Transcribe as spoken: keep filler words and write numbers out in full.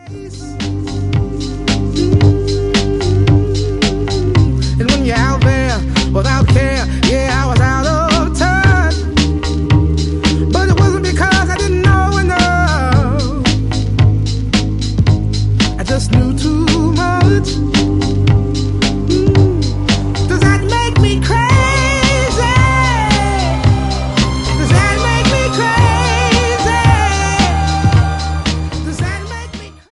And when you're out there without care, yeah, I was out of touch. But it wasn't because I didn't know enough. I just knew too much.